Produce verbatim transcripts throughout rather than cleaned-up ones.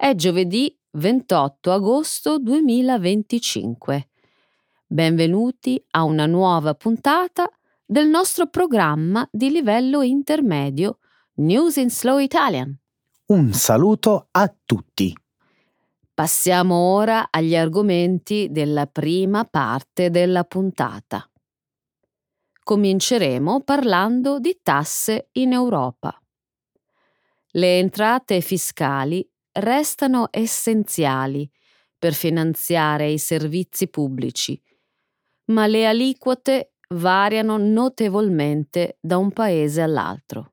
È giovedì ventotto agosto duemilaventicinque. Benvenuti a una nuova puntata del nostro programma di livello intermedio News in Slow Italian. Un saluto a tutti. Passiamo ora agli argomenti della prima parte della puntata. Cominceremo parlando di tasse in Europa. Le entrate fiscali restano essenziali per finanziare i servizi pubblici, ma le aliquote variano notevolmente da un paese all'altro.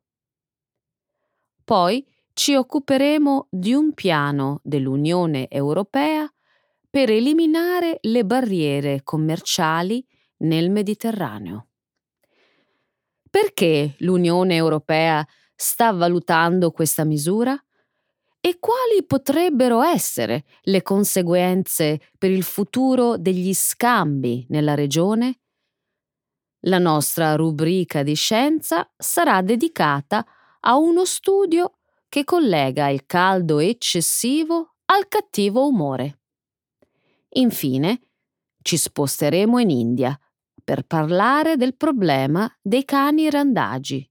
Poi ci occuperemo di un piano dell'Unione Europea per eliminare le barriere commerciali nel Mediterraneo. Perché l'Unione Europea sta valutando questa misura? E quali potrebbero essere le conseguenze per il futuro degli scambi nella regione? La nostra rubrica di scienza sarà dedicata a uno studio che collega il caldo eccessivo al cattivo umore. Infine, ci sposteremo in India per parlare del problema dei cani randagi.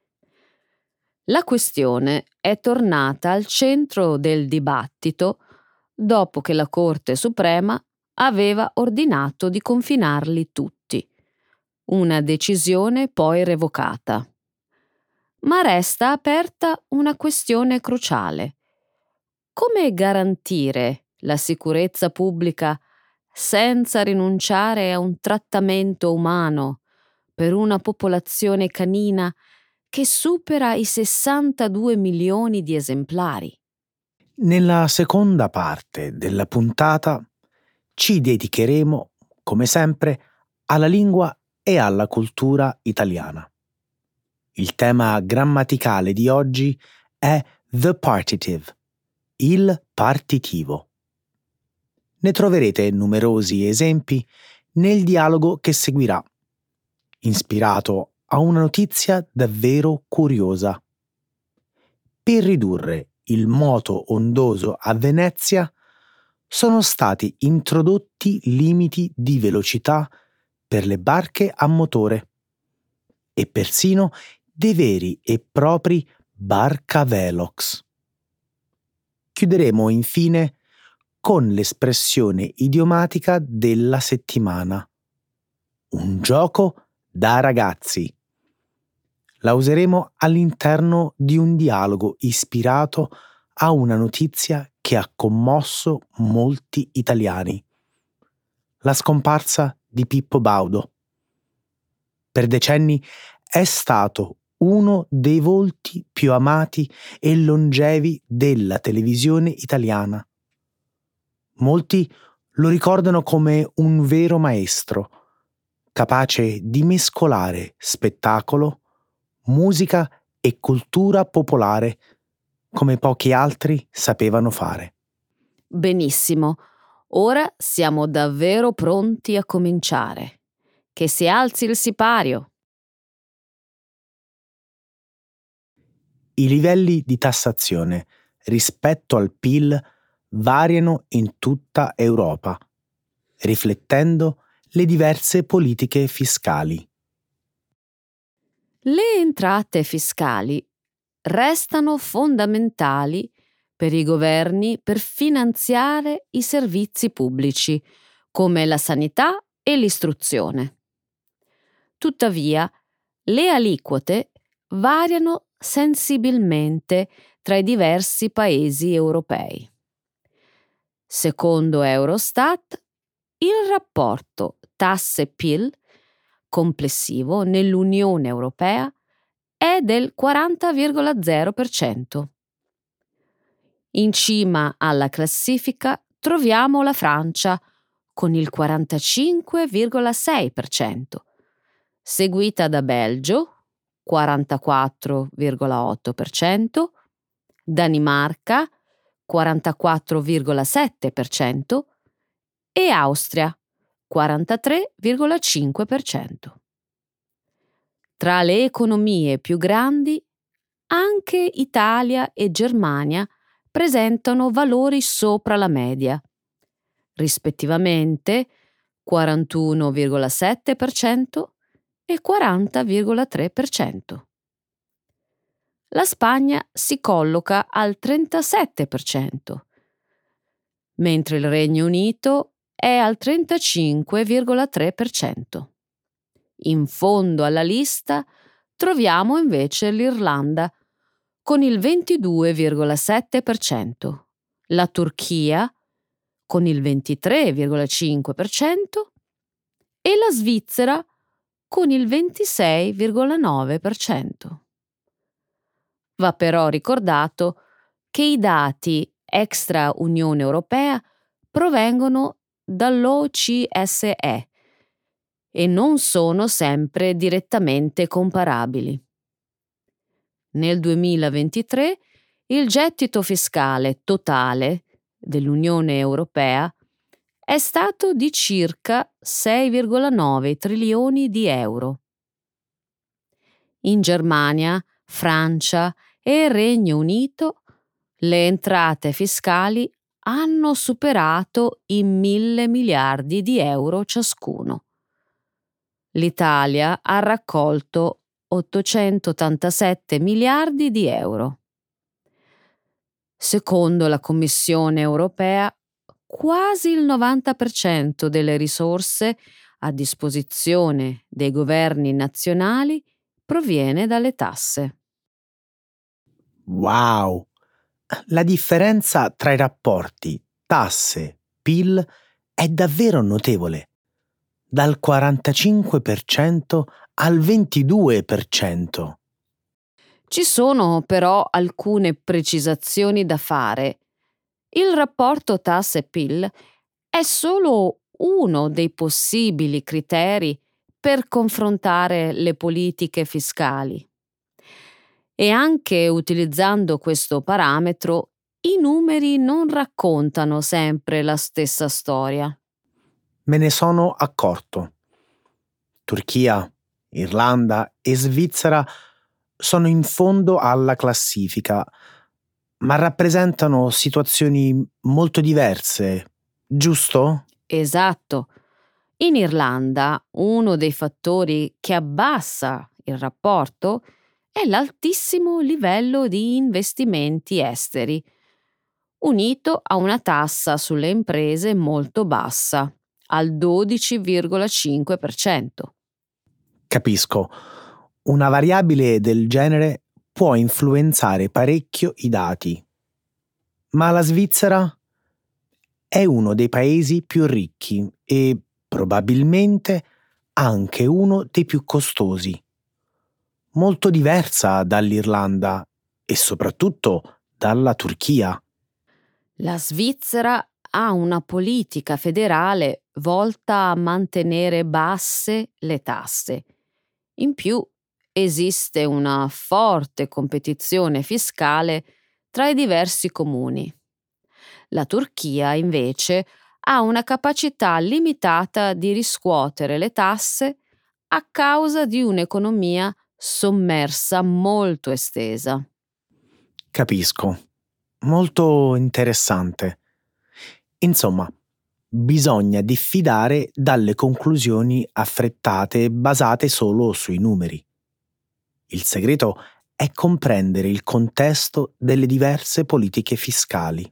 La questione è tornata al centro del dibattito dopo che la Corte Suprema aveva ordinato di confinarli tutti, una decisione poi revocata. Ma resta aperta una questione cruciale. Come garantire la sicurezza pubblica senza rinunciare a un trattamento umano per una popolazione canina che supera i sessantadue milioni di esemplari? Nella seconda parte della puntata ci dedicheremo, come sempre, alla lingua e alla cultura italiana. Il tema grammaticale di oggi è the partitive, il partitivo. Ne troverete numerosi esempi nel dialogo che seguirà, ispirato a una notizia davvero curiosa. Per ridurre il moto ondoso a Venezia sono stati introdotti limiti di velocità per le barche a motore e persino dei veri e propri barcavelox. Chiuderemo infine con l'espressione idiomatica della settimana: un gioco da ragazzi. La useremo all'interno di un dialogo ispirato a una notizia che ha commosso molti italiani: la scomparsa di Pippo Baudo. Per decenni è stato uno dei volti più amati e longevi della televisione italiana. Molti lo ricordano come un vero maestro, capace di mescolare spettacolo, musica e cultura popolare come pochi altri sapevano fare. Benissimo, ora siamo davvero pronti a cominciare. Che si alzi il sipario. I livelli di tassazione rispetto al P I L variano in tutta Europa, riflettendo le diverse politiche fiscali. Le entrate fiscali restano fondamentali per i governi per finanziare i servizi pubblici, come la sanità e l'istruzione. Tuttavia, le aliquote variano sensibilmente tra i diversi paesi europei. Secondo Eurostat, il rapporto tasse-P I L complessivo nell'Unione Europea è del quaranta virgola zero per cento. In cima alla classifica troviamo la Francia con il quarantacinque virgola sei per cento, seguita da Belgio, quarantaquattro virgola otto per cento, Danimarca, quarantaquattro virgola sette per cento e Austria, quarantatré virgola cinque per cento. Tra le economie più grandi, anche Italia e Germania presentano valori sopra la media, rispettivamente quarantuno virgola sette per cento e quaranta virgola tre per cento. La Spagna si colloca al trentasette per cento, mentre il Regno Unito è al trentacinque virgola tre per cento. In fondo alla lista troviamo invece l'Irlanda con il ventidue virgola sette per cento, la Turchia con il ventitré virgola cinque per cento e la Svizzera con il ventisei virgola nove per cento. Va però ricordato che i dati extra Unione Europea provengono dall'O C S E e non sono sempre direttamente comparabili. Nel duemilaventitré il gettito fiscale totale dell'Unione Europea è stato di circa sei virgola nove trilioni di euro. In Germania, Francia e Regno Unito le entrate fiscali hanno superato i mille miliardi di euro ciascuno. L'Italia ha raccolto ottocentottantasette miliardi di euro. Secondo la Commissione europea, quasi il novanta per cento delle risorse a disposizione dei governi nazionali proviene dalle tasse. Wow! La differenza tra i rapporti tasse-P I L è davvero notevole, dal quarantacinque per cento al ventidue per cento. Ci sono però alcune precisazioni da fare. Il rapporto tasse-P I L è solo uno dei possibili criteri per confrontare le politiche fiscali. E anche utilizzando questo parametro, i numeri non raccontano sempre la stessa storia. Me ne sono accorto. Turchia, Irlanda e Svizzera sono in fondo alla classifica, ma rappresentano situazioni molto diverse, giusto? Esatto. In Irlanda uno dei fattori che abbassa il rapporto è l'altissimo livello di investimenti esteri, unito a una tassa sulle imprese molto bassa, al dodici virgola cinque per cento. Capisco. Una variabile del genere può influenzare parecchio i dati. Ma la Svizzera è uno dei paesi più ricchi e probabilmente anche uno dei più costosi. Molto diversa dall'Irlanda e soprattutto dalla Turchia. La Svizzera ha una politica federale volta a mantenere basse le tasse. In più, esiste una forte competizione fiscale tra i diversi comuni. La Turchia, invece, ha una capacità limitata di riscuotere le tasse a causa di un'economia sommersa molto estesa. Capisco. Molto interessante. Insomma, bisogna diffidare dalle conclusioni affrettate basate solo sui numeri. Il segreto è comprendere il contesto delle diverse politiche fiscali.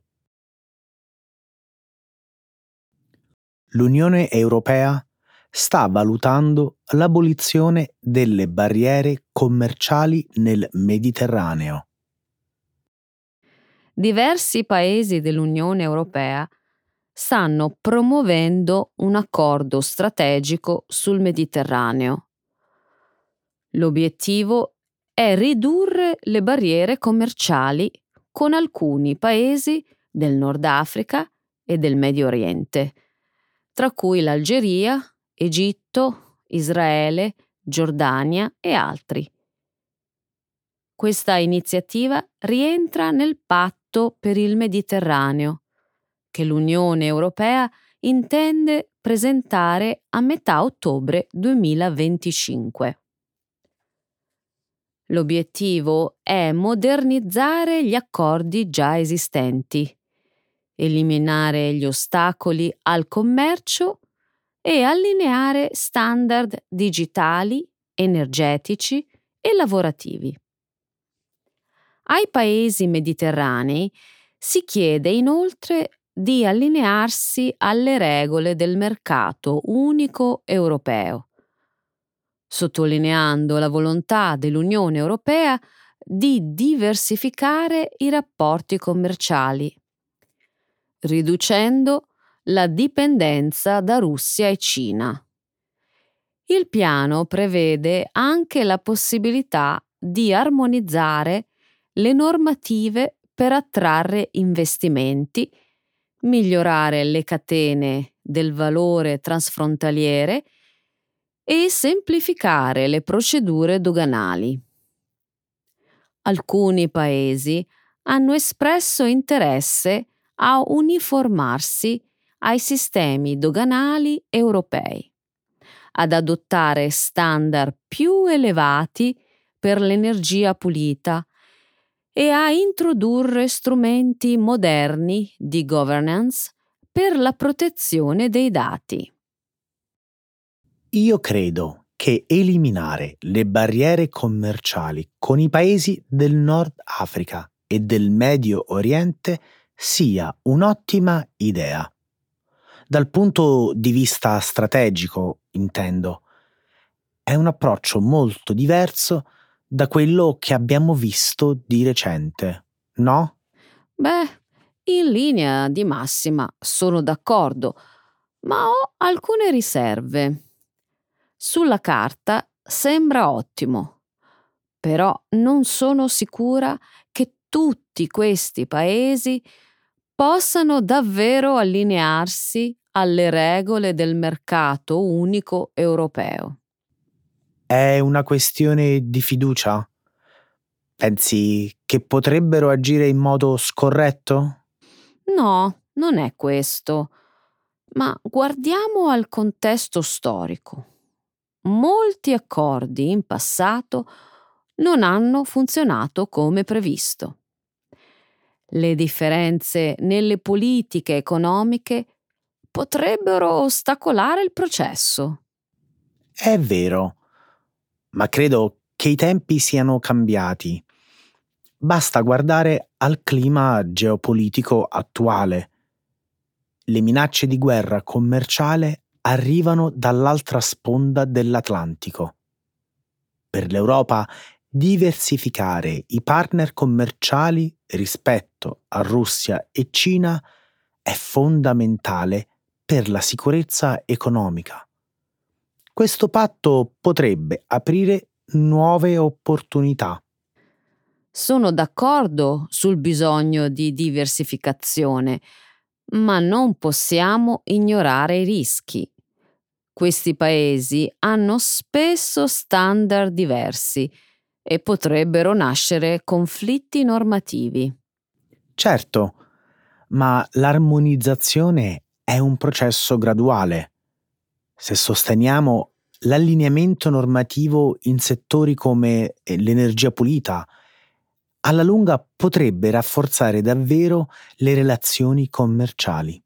L'Unione Europea sta valutando l'abolizione delle barriere commerciali nel Mediterraneo. Diversi paesi dell'Unione Europea stanno promuovendo un accordo strategico sul Mediterraneo. L'obiettivo è ridurre le barriere commerciali con alcuni paesi del Nord Africa e del Medio Oriente, tra cui l'Algeria, Egitto, Israele, Giordania e altri. Questa iniziativa rientra nel Patto per il Mediterraneo, che l'Unione Europea intende presentare a metà ottobre duemilaventicinque. L'obiettivo è modernizzare gli accordi già esistenti, eliminare gli ostacoli al commercio e allineare standard digitali, energetici e lavorativi. Ai paesi mediterranei si chiede inoltre di allinearsi alle regole del mercato unico europeo, sottolineando la volontà dell'Unione Europea di diversificare i rapporti commerciali, riducendo la dipendenza da Russia e Cina. Il piano prevede anche la possibilità di armonizzare le normative per attrarre investimenti, migliorare le catene del valore transfrontaliere e semplificare le procedure doganali. Alcuni paesi hanno espresso interesse a uniformarsi ai sistemi doganali europei, ad adottare standard più elevati per l'energia pulita e a introdurre strumenti moderni di governance per la protezione dei dati. Io credo che eliminare le barriere commerciali con i paesi del Nord Africa e del Medio Oriente sia un'ottima idea. Dal punto di vista strategico, intendo, è un approccio molto diverso da quello che abbiamo visto di recente, no? Beh, in linea di massima sono d'accordo, ma ho alcune riserve. Sulla carta sembra ottimo, però non sono sicura che tutti questi paesi possano davvero allinearsi alle regole del mercato unico europeo. È una questione di fiducia? Pensi che potrebbero agire in modo scorretto? No, non è questo. Ma guardiamo al contesto storico. Molti accordi in passato non hanno funzionato come previsto. Le differenze nelle politiche economiche potrebbero ostacolare il processo. È vero, ma credo che i tempi siano cambiati. Basta guardare al clima geopolitico attuale. Le minacce di guerra commerciale arrivano dall'altra sponda dell'Atlantico. Per l'Europa, diversificare i partner commerciali rispetto a Russia e Cina è fondamentale per la sicurezza economica. Questo patto potrebbe aprire nuove opportunità. Sono d'accordo sul bisogno di diversificazione, ma non possiamo ignorare i rischi. Questi paesi hanno spesso standard diversi e potrebbero nascere conflitti normativi. Certo, ma l'armonizzazione è un processo graduale. Se sosteniamo l'allineamento normativo in settori come eh, l'energia pulita, alla lunga potrebbe rafforzare davvero le relazioni commerciali.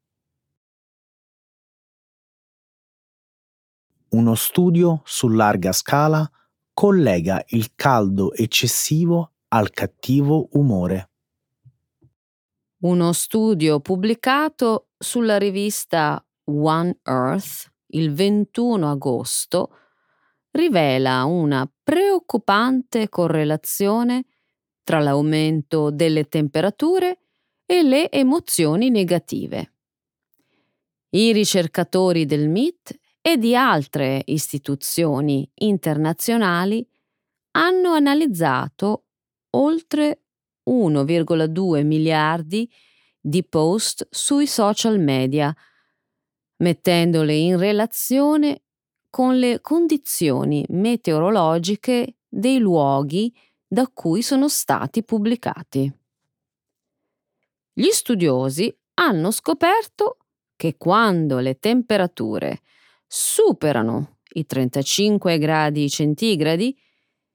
Uno studio su larga scala collega il caldo eccessivo al cattivo umore. Uno studio pubblicato sulla rivista One Earth il ventuno agosto rivela una preoccupante correlazione tra l'aumento delle temperature e le emozioni negative. I ricercatori del M I T e di altre istituzioni internazionali hanno analizzato oltre uno virgola due miliardi di post sui social media, mettendole in relazione con le condizioni meteorologiche dei luoghi da cui sono stati pubblicati. Gli studiosi hanno scoperto che quando le temperature superano i trentacinque gradi centigradi,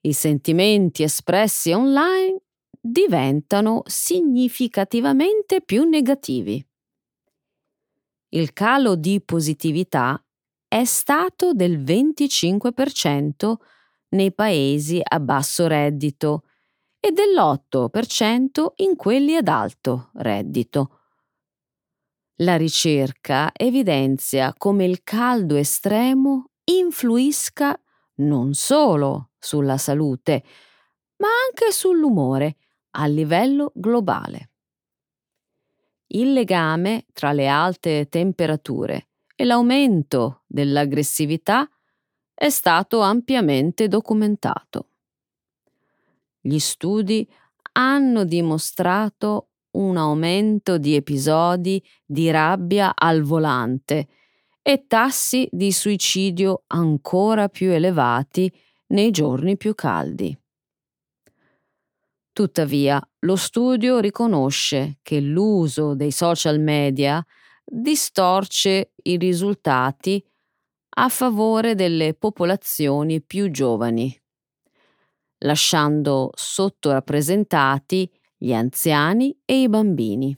I sentimenti espressi online diventano significativamente più negativi. Il calo di positività è stato del venticinque per cento nei paesi a basso reddito e dell'otto per cento in quelli ad alto reddito. La ricerca evidenzia come il caldo estremo influisca non solo sulla salute, ma anche sull'umore a livello globale. Il legame tra le alte temperature e l'aumento dell'aggressività è stato ampiamente documentato. Gli studi hanno dimostrato un aumento di episodi di rabbia al volante e tassi di suicidio ancora più elevati nei giorni più caldi. Tuttavia, lo studio riconosce che l'uso dei social media distorce i risultati a favore delle popolazioni più giovani, lasciando sottorappresentati gli anziani e i bambini.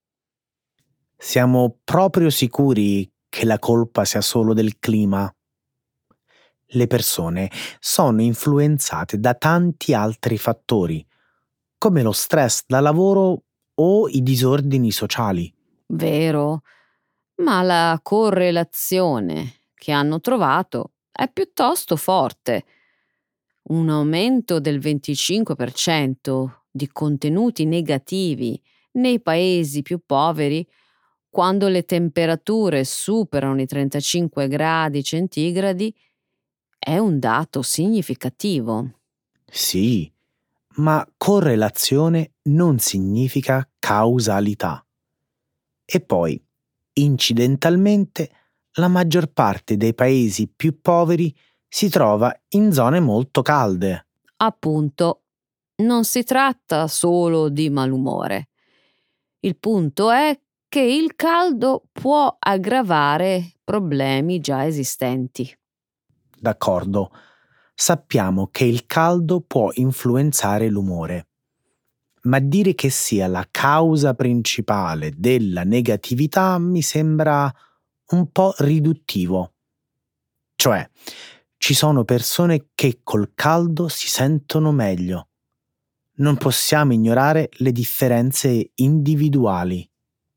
Siamo proprio sicuri che la colpa sia solo del clima? Le persone sono influenzate da tanti altri fattori, come lo stress da lavoro o i disordini sociali. Vero, ma la correlazione che hanno trovato è piuttosto forte. Un aumento del venticinque per cento di contenuti negativi nei paesi più poveri quando le temperature superano i trentacinque gradi centigradi è un dato significativo. Sì, ma correlazione non significa causalità. E poi, incidentalmente, la maggior parte dei paesi più poveri si trova in zone molto calde. Appunto, non si tratta solo di malumore. Il punto è che il caldo può aggravare problemi già esistenti. D'accordo, sappiamo che il caldo può influenzare l'umore, ma dire che sia la causa principale della negatività mi sembra un po' riduttivo. Cioè, ci sono persone che col caldo si sentono meglio. Non possiamo ignorare le differenze individuali.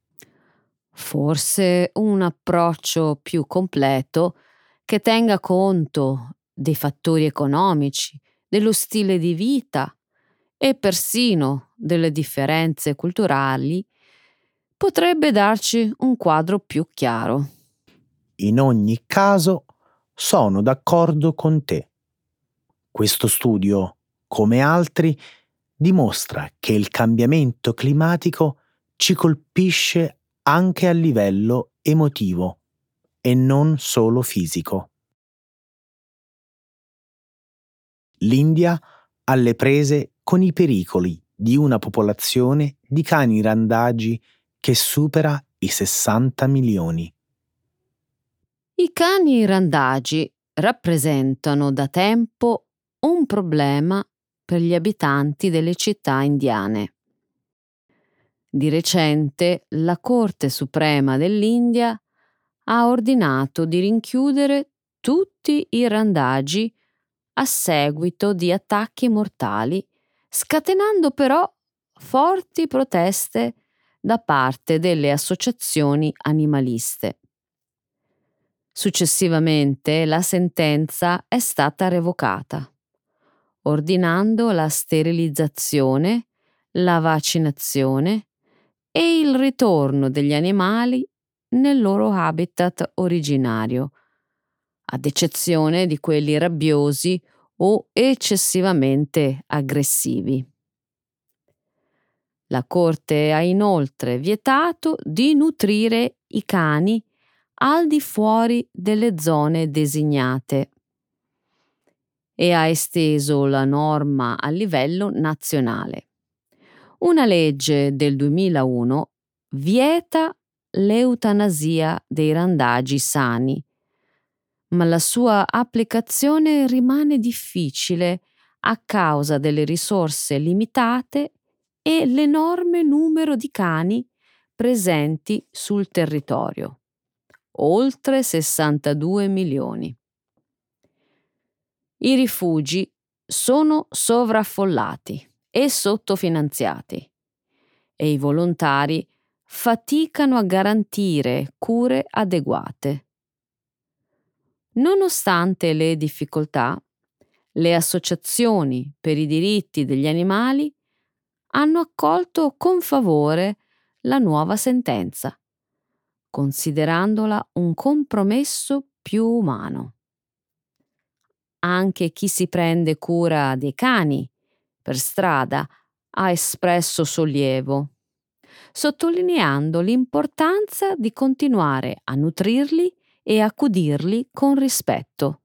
Forse un approccio più completo che tenga conto dei fattori economici, dello stile di vita e persino delle differenze culturali potrebbe darci un quadro più chiaro. In ogni caso, sono d'accordo con te. Questo studio, come altri, dimostra che il cambiamento climatico ci colpisce anche a livello emotivo e non solo fisico. L'India alle prese con i pericoli di una popolazione di cani randagi che supera i sessanta milioni. I cani randagi rappresentano da tempo un problema per gli abitanti delle città indiane. Di recente la Corte Suprema dell'India ha ordinato di rinchiudere tutti i randagi a seguito di attacchi mortali, scatenando però forti proteste da parte delle associazioni animaliste. Successivamente la sentenza è stata revocata, ordinando la sterilizzazione, la vaccinazione e il ritorno degli animali nel loro habitat originario, ad eccezione di quelli rabbiosi o eccessivamente aggressivi. La Corte ha inoltre vietato di nutrire i cani al di fuori delle zone designate e ha esteso la norma a livello nazionale. Una legge del duemilauno vieta l'eutanasia dei randagi sani, ma la sua applicazione rimane difficile a causa delle risorse limitate e l'enorme numero di cani presenti sul territorio, oltre sessantadue milioni. I rifugi sono sovraffollati e sottofinanziati e i volontari faticano a garantire cure adeguate. Nonostante le difficoltà, le associazioni per i diritti degli animali hanno accolto con favore la nuova sentenza, considerandola un compromesso più umano. Anche chi si prende cura dei cani per strada ha espresso sollievo, sottolineando l'importanza di continuare a nutrirli e accudirli con rispetto.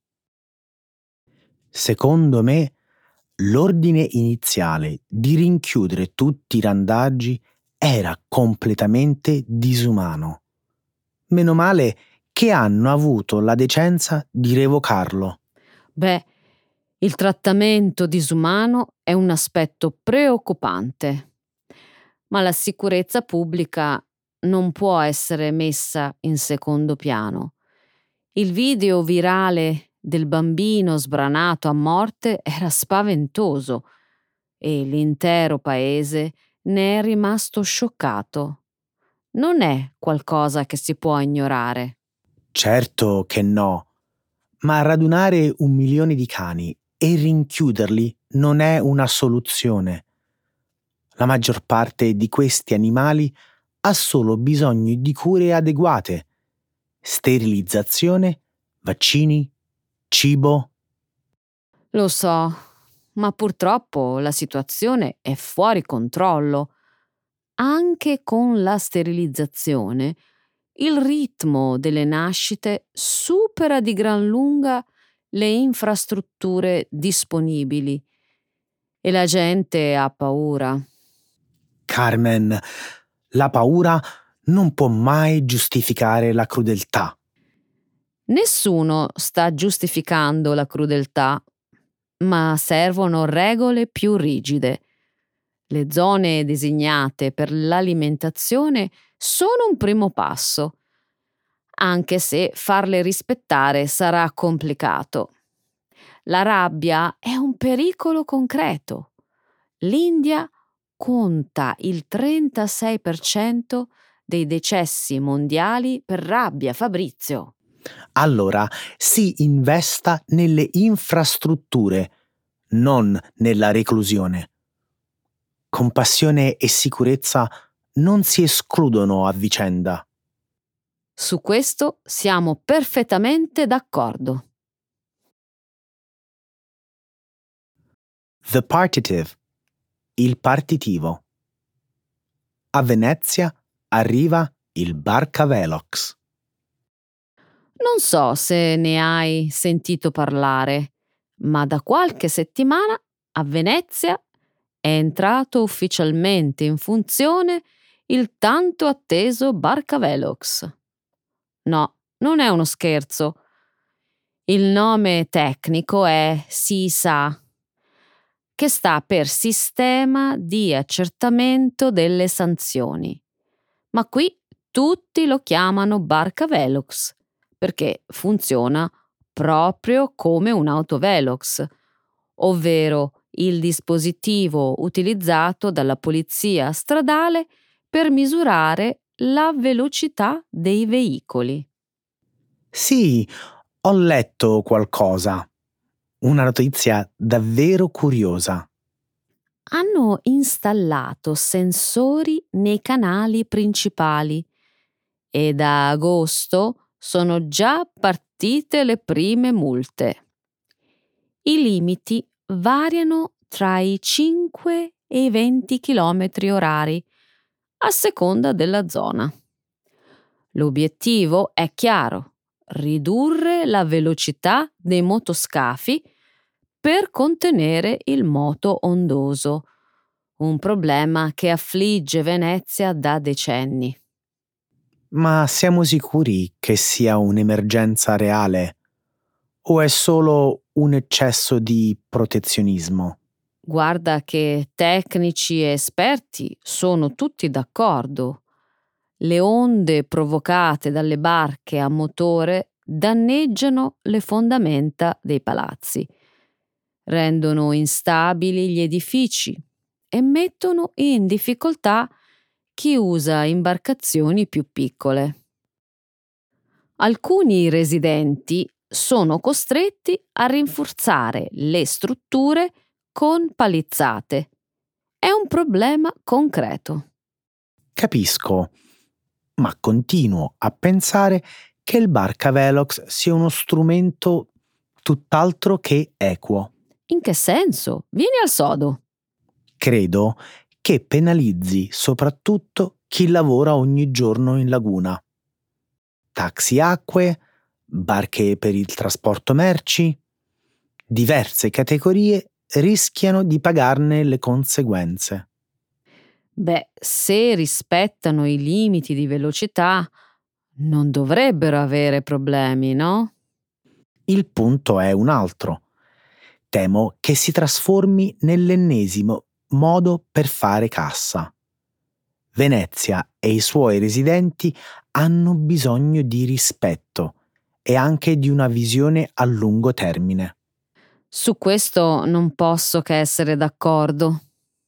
Secondo me, l'ordine iniziale di rinchiudere tutti i randaggi era completamente disumano. Meno male che hanno avuto la decenza di revocarlo. Beh, il trattamento disumano è un aspetto preoccupante, ma la sicurezza pubblica non può essere messa in secondo piano. Il video virale del bambino sbranato a morte era spaventoso e l'intero paese ne è rimasto scioccato. Non è qualcosa che si può ignorare. Certo che no, ma radunare un milione di cani e rinchiuderli non è una soluzione. La maggior parte di questi animali ha solo bisogno di cure adeguate, sterilizzazione, vaccini, cibo. Lo so, ma purtroppo la situazione è fuori controllo. Anche con la sterilizzazione, il ritmo delle nascite supera di gran lunga le infrastrutture disponibili e la gente ha paura. Carmen, la paura non può mai giustificare la crudeltà. Nessuno sta giustificando la crudeltà, ma servono regole più rigide. Le zone designate per l'alimentazione sono un primo passo, anche se farle rispettare sarà complicato. La rabbia è un pericolo concreto. L'India conta il trentasei per cento dei decessi mondiali per rabbia, Fabrizio. Allora si investa nelle infrastrutture, non nella reclusione. Compassione e sicurezza non si escludono a vicenda. Su questo siamo perfettamente d'accordo. The partitive, il partitivo. A Venezia arriva il Barcavelox. Non so se ne hai sentito parlare, ma da qualche settimana a Venezia è entrato ufficialmente in funzione il tanto atteso Barcavelox. No, non è uno scherzo. Il nome tecnico è S I S A, che sta per Sistema di Accertamento delle Sanzioni. Ma qui tutti lo chiamano Barcavelox, perché funziona proprio come un autovelox, ovvero il dispositivo utilizzato dalla polizia stradale per misurare la velocità dei veicoli. Sì, ho letto qualcosa. Una notizia davvero curiosa. Hanno installato sensori nei canali principali e da agosto sono già partite le prime multe. I limiti variano tra i cinque e i venti chilometri orari, a seconda della zona. L'obiettivo è chiaro: ridurre la velocità dei motoscafi per contenere il moto ondoso, un problema che affligge Venezia da decenni. Ma siamo sicuri che sia un'emergenza reale? O è solo un eccesso di protezionismo? Guarda che tecnici e esperti sono tutti d'accordo. Le onde provocate dalle barche a motore danneggiano le fondamenta dei palazzi, rendono instabili gli edifici e mettono in difficoltà chi usa imbarcazioni più piccole. Alcuni residenti sono costretti a rinforzare le strutture con palizzate. È un problema concreto. Capisco, ma continuo a pensare che il barcavelox sia uno strumento tutt'altro che equo. In che senso? Vieni al sodo. Credo che penalizzi soprattutto chi lavora ogni giorno in laguna. Taxi acque, barche per il trasporto merci, diverse categorie rischiano di pagarne le conseguenze. Beh, se rispettano i limiti di velocità, non dovrebbero avere problemi, no? Il punto è un altro. Temo che si trasformi nell'ennesimo modo per fare cassa. Venezia e i suoi residenti hanno bisogno di rispetto e anche di una visione a lungo termine. Su questo non posso che essere d'accordo.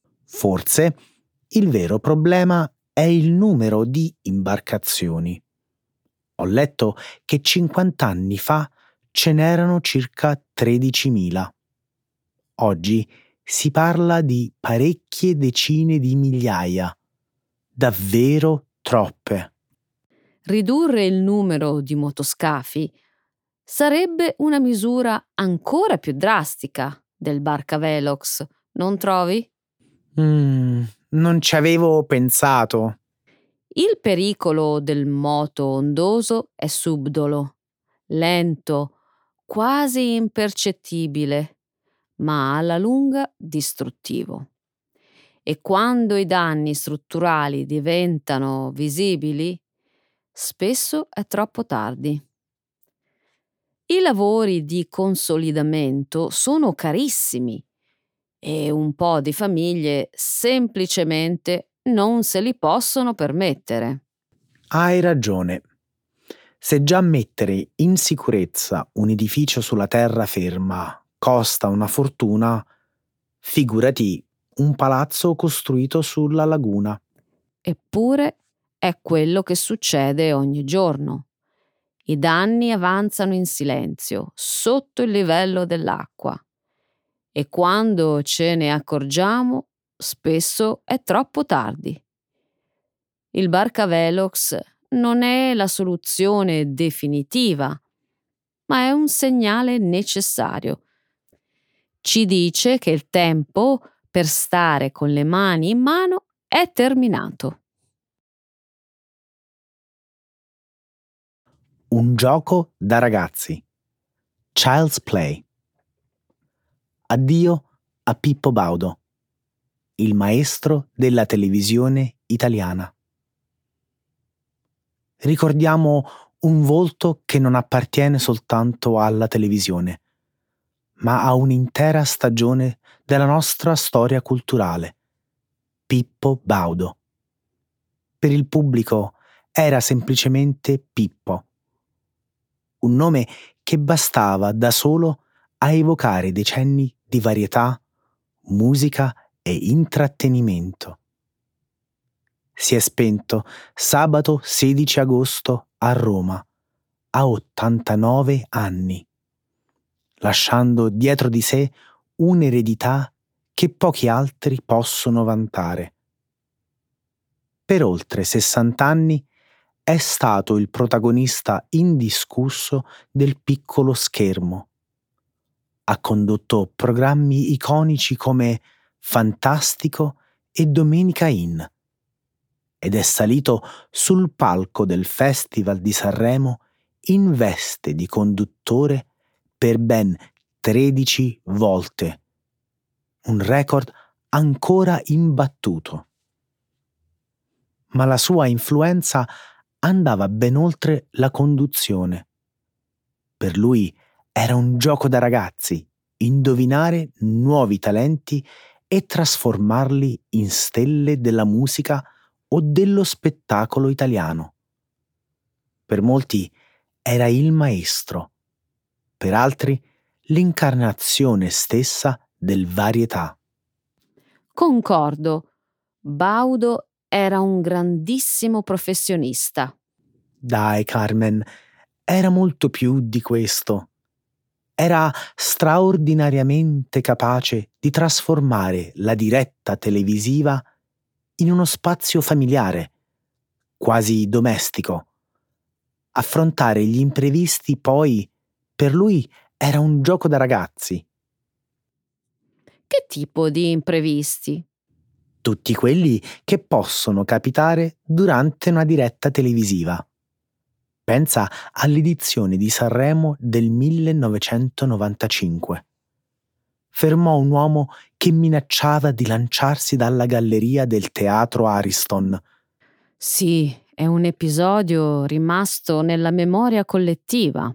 Forse il vero problema è il numero di imbarcazioni. Ho letto che cinquanta anni fa ce n'erano circa tredicimila. Oggi si parla di parecchie decine di migliaia. Davvero troppe. Ridurre il numero di motoscafi sarebbe una misura ancora più drastica del barcavelox, non trovi? Mm, non ci avevo pensato. Il pericolo del moto ondoso è subdolo, lento, quasi impercettibile, ma alla lunga distruttivo. E quando i danni strutturali diventano visibili, spesso è troppo tardi. I lavori di consolidamento sono carissimi e un po' di famiglie semplicemente non se li possono permettere. Hai ragione. Se già mettere in sicurezza un edificio sulla terraferma costa una fortuna, figurati un palazzo costruito sulla laguna. Eppure è quello che succede ogni giorno. I danni avanzano in silenzio, sotto il livello dell'acqua. E quando ce ne accorgiamo, spesso è troppo tardi. Il barcavelox non è la soluzione definitiva, ma è un segnale necessario. Ci dice che il tempo per stare con le mani in mano è terminato. Un gioco da ragazzi. Child's Play. Addio a Pippo Baudo, il maestro della televisione italiana. Ricordiamo un volto che non appartiene soltanto alla televisione, ma a un'intera stagione della nostra storia culturale. Pippo Baudo. Per il pubblico era semplicemente Pippo, un nome che bastava da solo a evocare decenni di varietà, musica e intrattenimento. Si è spento sabato sedici agosto a Roma, a ottantanove anni, lasciando dietro di sé un'eredità che pochi altri possono vantare. Per oltre sessanta anni è stato il protagonista indiscusso del piccolo schermo. Ha condotto programmi iconici come Fantastico e Domenica In ed è salito sul palco del Festival di Sanremo in veste di conduttore per ben tredici volte. Un record ancora imbattuto. Ma la sua influenza andava ben oltre la conduzione. Per lui Era un gioco da ragazzi, indovinare nuovi talenti e trasformarli in stelle della musica o dello spettacolo italiano. Per molti era il maestro, per altri l'incarnazione stessa del varietà. Concordo, Baudo era un grandissimo professionista. Dai, Carmen, era molto più di questo. Era straordinariamente capace di trasformare la diretta televisiva in uno spazio familiare, quasi domestico. Affrontare gli imprevisti, poi, per lui era un gioco da ragazzi. Che tipo di imprevisti? Tutti quelli che possono capitare durante una diretta televisiva. Pensa all'edizione di Sanremo del millenovecentonovantacinque. Fermò un uomo che minacciava di lanciarsi dalla galleria del teatro Ariston. Sì, è un episodio rimasto nella memoria collettiva.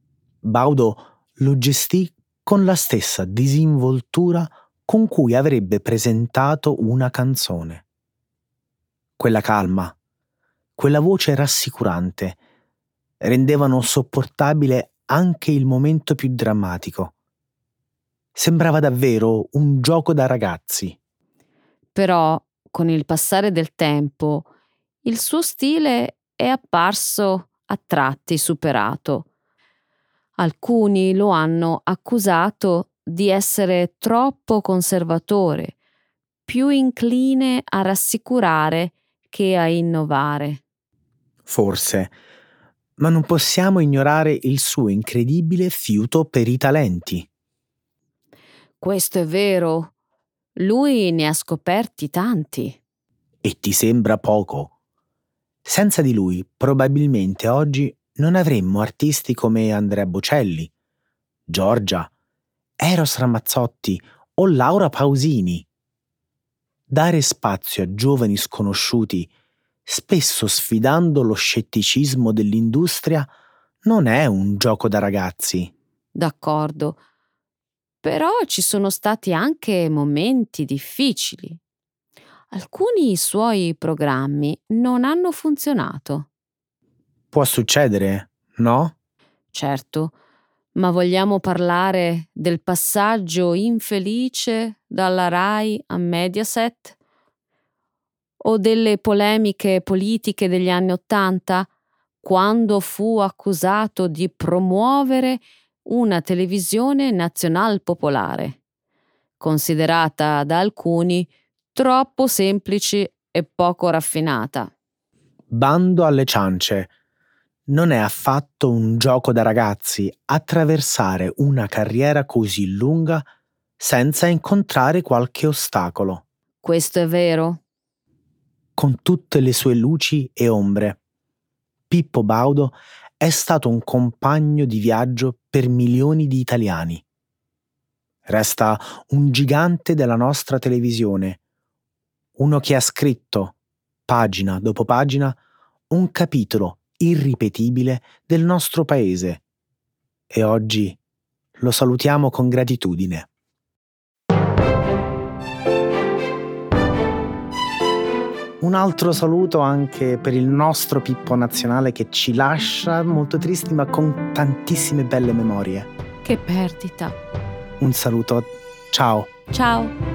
Baudo lo gestì con la stessa disinvoltura con cui avrebbe presentato una canzone. Quella calma, quella voce rassicurante, rendevano sopportabile anche il momento più drammatico. Sembrava davvero un gioco da ragazzi. Però, con il passare del tempo, il suo stile è apparso a tratti superato. Alcuni lo hanno accusato di essere troppo conservatore, più incline a rassicurare che a innovare. Forse, ma non possiamo ignorare il suo incredibile fiuto per i talenti. Questo è vero. Lui ne ha scoperti tanti. E ti sembra poco? Senza di lui, probabilmente oggi non avremmo artisti come Andrea Bocelli, Giorgia, Eros Ramazzotti o Laura Pausini. Dare spazio a giovani sconosciuti, spesso sfidando lo scetticismo dell'industria, non è un gioco da ragazzi. D'accordo. Però ci sono stati anche momenti difficili. Alcuni suoi programmi non hanno funzionato. Può succedere, no? Certo, ma vogliamo parlare del passaggio infelice dalla Rai a Mediaset? O delle polemiche politiche degli anni Ottanta, quando fu accusato di promuovere una televisione nazional-popolare, considerata da alcuni troppo semplice e poco raffinata. Bando alle ciance. Non è affatto un gioco da ragazzi attraversare una carriera così lunga senza incontrare qualche ostacolo. Questo è vero? Con tutte le sue luci e ombre, Pippo Baudo è stato un compagno di viaggio per milioni di italiani. Resta un gigante della nostra televisione, uno che ha scritto, pagina dopo pagina, un capitolo irripetibile del nostro paese. E oggi lo salutiamo con gratitudine. Un altro saluto anche per il nostro Pippo nazionale che ci lascia molto tristi ma con tantissime belle memorie. Che perdita. Un saluto, ciao. Ciao.